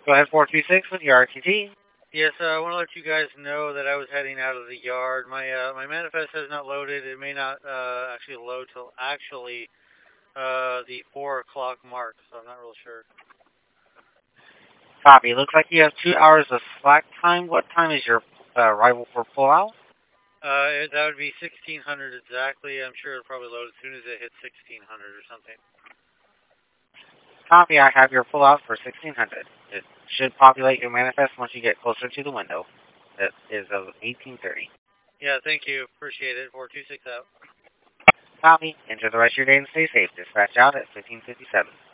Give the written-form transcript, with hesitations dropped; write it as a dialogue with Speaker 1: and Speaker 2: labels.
Speaker 1: Go ahead, 426 with your RTT.
Speaker 2: Yes, I want to let you guys know that I was heading out of the yard. My manifest has not loaded. It may not actually load till actually the 4 o'clock mark, so I'm not real sure.
Speaker 1: Copy. Looks like you have 2 hours of slack time. What time is your arrival for pullout?
Speaker 2: That would be 1600 exactly. I'm sure it'll probably load as soon as it hits 1600 or something.
Speaker 1: Copy. I have your pullout for 1600. It should populate your manifest once you get closer to the window. That is of 1830.
Speaker 2: Yeah, thank you. Appreciate it. 426 out.
Speaker 1: Copy. Enjoy the rest of your day and stay safe. Dispatch out at 1557.